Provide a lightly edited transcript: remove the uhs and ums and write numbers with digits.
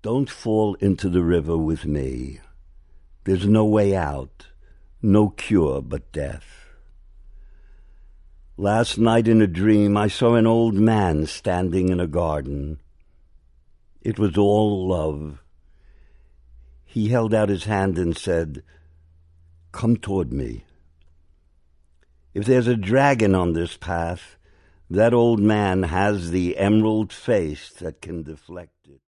Don't fall into the river with me. There's no way out, no cure but death. Last night in a dream I saw an old man standing in a garden. It was all love. He held out his hand and said, "Come toward me." If there's a dragon on this path, that old man has the emerald face that can deflect